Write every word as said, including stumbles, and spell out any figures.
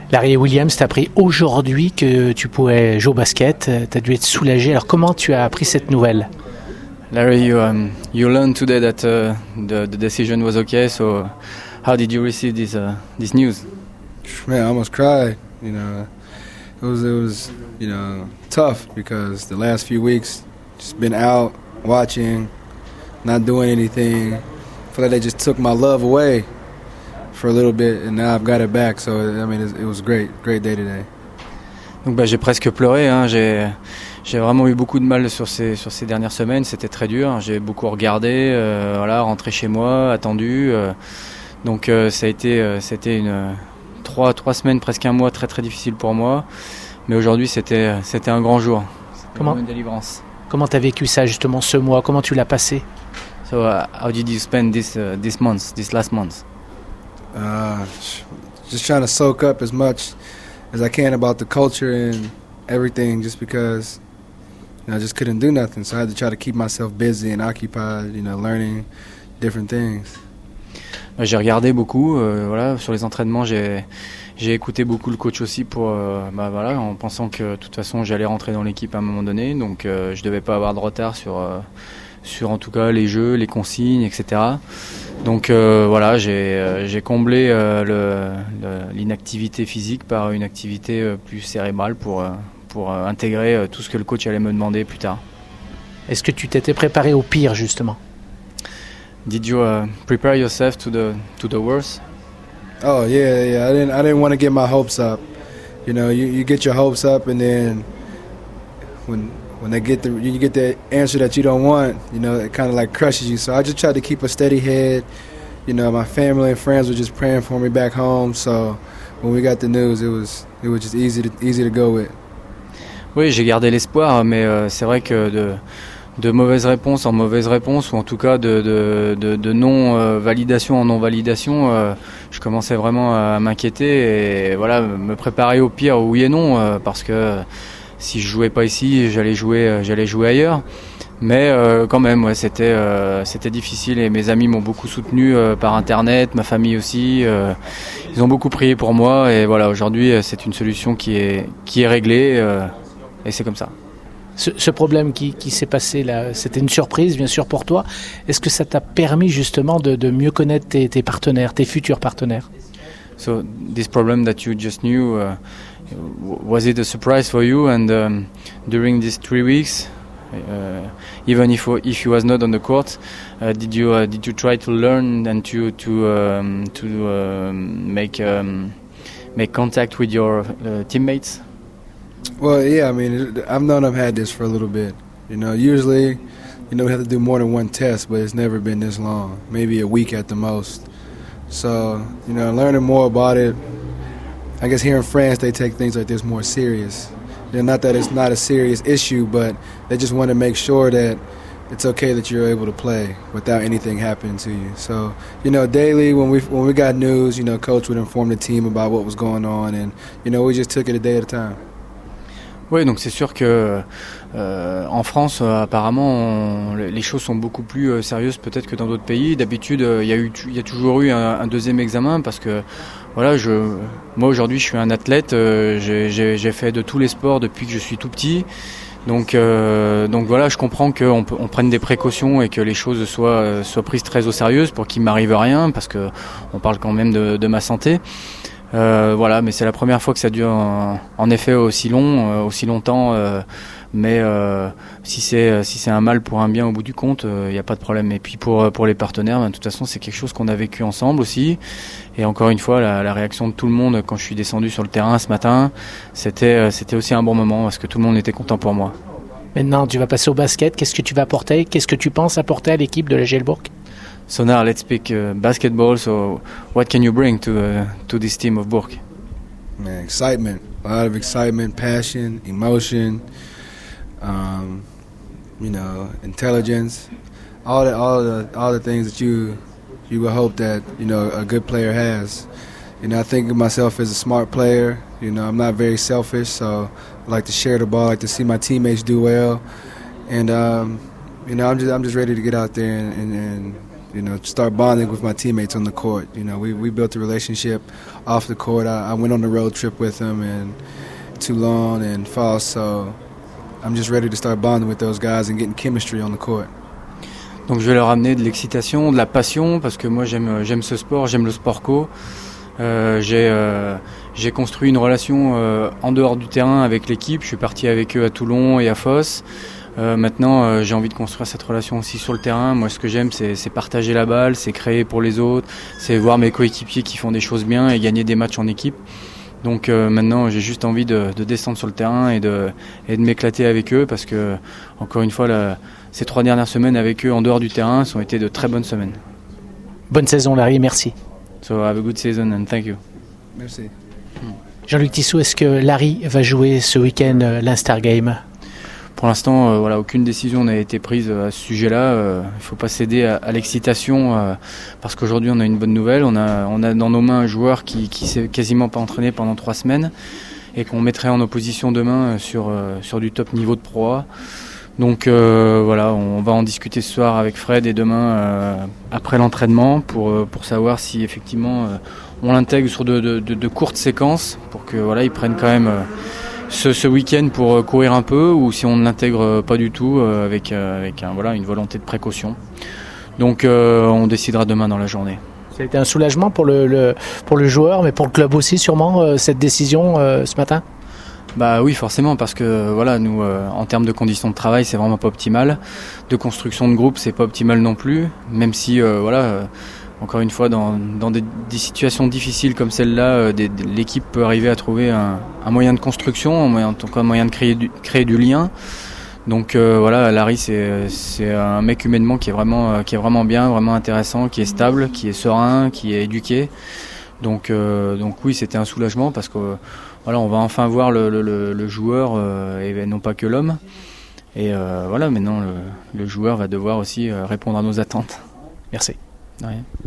Larry Williams t'a appris aujourd'hui que tu pouvais jouer au basket. Tu as dû être soulagé. Alors comment tu as appris cette nouvelle? Larry, you, um, you learned today that uh, the, the decision was okay. So how did you receive this uh, this news? Man, I almost cried. You know, it was it was you know tough because the last few weeks just been out watching, not doing anything. I feel like they just took my love away for a little bit, and now I've got it back. So I mean, it, it was great, great day today. Donc bah, j'ai presque pleuré. Hein. J'ai j'ai vraiment eu beaucoup de mal sur ces sur ces dernières semaines. C'était très dur. J'ai beaucoup regardé, euh, voilà, rentré chez moi, attendu. Euh, donc euh, ça a été euh, c'était une euh, trois trois semaines, presque un mois très très difficile pour moi. Mais aujourd'hui c'était c'était un grand jour. C'était Comment une délivrance. Comment t'as vécu ça justement ce mois? Comment tu l'as passé? So uh, how did you spend this uh, this month, this last month? Uh, just trying to soak up as much as I can about the culture and everything, just because you know, I just couldn't do nothing. So I had to try to keep myself busy and occupied, you know, learning different things. J'ai regardé beaucoup, euh, voilà, sur les entraînements, j'ai j'ai écouté beaucoup le coach aussi pour, euh, bah voilà, en pensant que de toute façon j'allais rentrer dans l'équipe à un moment donné, donc euh, je devais pas avoir de retard sur euh, sur en tout cas les jeux, les consignes, et cetera. Donc euh, voilà, j'ai euh, j'ai comblé euh, le, le, l'inactivité physique par une activité euh, plus cérébrale pour euh, pour euh, intégrer euh, tout ce que le coach allait me demander plus tard. Est-ce que tu t'étais préparé au pire justement? Did you uh, prepare yourself to the to the worst? Oh yeah, yeah. I didn't I didn't want to get my hopes up. You know, you, you get your hopes up, and then when when they get the you get the answer that you don't want, you know, it kind of like crushes you. So I just tried to keep a steady head. You know, my family and friends were just praying for me back home. So when we got the news, it was it was just easy to easy to go with. Oui, j'ai gardé l'espoir, mais euh, c'est vrai que de de mauvaises réponses en mauvaises réponses, ou en tout cas de, de, de, de non-validation en non-validation, euh, je commençais vraiment à m'inquiéter et voilà, me préparer au pire, oui et non, euh, parce que si je jouais pas ici, j'allais jouer, j'allais jouer ailleurs. Mais euh, quand même, ouais, c'était, euh, c'était difficile et mes amis m'ont beaucoup soutenu euh, par internet, ma famille aussi. Euh, ils ont beaucoup prié pour moi et voilà, aujourd'hui c'est une solution qui est, qui est réglée euh, et c'est comme ça. Ce, ce problème qui, qui s'est passé là, c'était une surprise bien sûr pour toi. Est-ce que ça t'a permis justement de, de mieux connaître tes, tes partenaires, tes futurs partenaires? So this problem that you just knew, uh, was it a surprise for you? And um, during these three weeks, uh, even if if you was not on the court, uh, did you uh, did you try to learn and to to um, to um, make um, make contact with your uh, teammates? Well, yeah, I mean, I've known I've had this for a little bit. You know, usually, you know, we have to do more than one test, but it's never been this long, maybe a week at the most. So, you know, learning more about it, I guess here in France, they take things like this more serious. You know, not that it's not a serious issue, but they just want to make sure that it's okay that you're able to play without anything happening to you. So, you know, daily when we when we got news, you know, coach would inform the team about what was going on, and, you know, we just took it a day at a time. Oui, donc c'est sûr que euh, en France, euh, apparemment, on, les choses sont beaucoup plus euh, sérieuses peut-être que dans d'autres pays. D'habitude, il euh, y a eu, il y a toujours eu un, un deuxième examen parce que voilà, je, moi aujourd'hui, je suis un athlète. Euh, j'ai, j'ai, j'ai fait de tous les sports depuis que je suis tout petit. Donc, euh, donc voilà, je comprends qu'on on prenne des précautions et que les choses soient, soient prises très au sérieux pour qu'il m'arrive rien, parce que on parle quand même de, de ma santé. Euh, voilà, mais c'est la première fois que ça dure en, en effet aussi long, euh, aussi longtemps. Euh, mais euh, si c'est si c'est un mal pour un bien au bout du compte, il euh, n'y a pas de problème. Et puis pour pour les partenaires, ben, de toute façon, c'est quelque chose qu'on a vécu ensemble aussi. Et encore une fois, la, la réaction de tout le monde quand je suis descendu sur le terrain ce matin, c'était c'était aussi un bon moment parce que tout le monde était content pour moi. Maintenant, tu vas passer au basket. Qu'est-ce que tu vas apporter? Qu'est-ce que tu penses apporter à l'équipe de la G L Bourg? So now let's speak uh, basketball. So what can you bring to uh, to this team of Bourg? Man, excitement, a lot of excitement, passion, emotion, um, you know, intelligence, all the all the all the things that you you would hope that, you know, a good player has. You know, I think of myself as a smart player. You know, I'm not very selfish, so I like to share the ball. I like to see my teammates do well, and um, you know, I'm just I'm just ready to get out there and and, and you know, start bonding with my teammates on the court. You know, we, we built a relationship off the court. I, I went on a road trip with them in Toulon and Foss, so I'm just ready to start bonding with those guys and getting chemistry on the court. Donc je vais leur amener de l'excitation, de la passion, parce que moi j'aime j'aime ce sport, j'aime le sport co. Euh, j'ai euh, j'ai construit une relation euh, en dehors du terrain avec l'équipe. Je suis parti avec eux à Toulon et à Foss. Euh, maintenant, euh, j'ai envie de construire cette relation aussi sur le terrain. Moi, ce que j'aime, c'est, c'est partager la balle, c'est créer pour les autres, c'est voir mes coéquipiers qui font des choses bien et gagner des matchs en équipe. Donc euh, maintenant, j'ai juste envie de, de descendre sur le terrain et de, et de m'éclater avec eux parce que, encore une fois, la, ces trois dernières semaines avec eux en dehors du terrain ont été de très bonnes semaines. Bonne saison, Larry, merci. So have a good season and thank you. Merci. Jean-Luc Tissot, est-ce que Larry va jouer ce week-end euh, l'Instar Game ? Pour l'instant, euh, voilà, aucune décision n'a été prise à ce sujet-là. Euh, il ne faut pas céder à, à l'excitation euh, parce qu'aujourd'hui, on a une bonne nouvelle. On a, on a dans nos mains un joueur qui qui s'est quasiment pas entraîné pendant trois semaines et qu'on mettrait en opposition demain sur euh, sur du top niveau de Pro A. Donc euh, voilà, on va en discuter ce soir avec Fred et demain euh, après l'entraînement pour pour savoir si effectivement euh, on l'intègre sur de, de, de, de courtes séquences pour que voilà, ils prennent quand même euh, ce, ce week-end pour courir un peu ou si on ne l'intègre pas du tout euh, avec euh, avec un, voilà, une volonté de précaution. Donc euh, on décidera demain dans la journée. Ça a été un soulagement pour le, le pour le joueur, mais pour le club aussi sûrement euh, cette décision euh, ce matin. Bah oui, forcément, parce que voilà, nous, euh, en termes de conditions de travail, c'est vraiment pas optimal. De construction de groupe, c'est pas optimal non plus. Même si, euh, voilà, euh, encore une fois, dans, dans des, des situations difficiles comme celle-là, euh, des, des, l'équipe peut arriver à trouver un, un moyen de construction, un moyen, en tout cas, un moyen de créer du, créer du lien. Donc euh, voilà, Larry, c'est, c'est un mec humainement qui est vraiment, euh, qui est vraiment bien, vraiment intéressant, qui est stable, qui est serein, qui est éduqué. Donc, euh, donc oui, c'était un soulagement parce que euh, voilà, on va enfin voir le, le, le joueur euh, et non pas que l'homme. Et euh, voilà, maintenant le, le joueur va devoir aussi euh, répondre à nos attentes. Merci. De rien.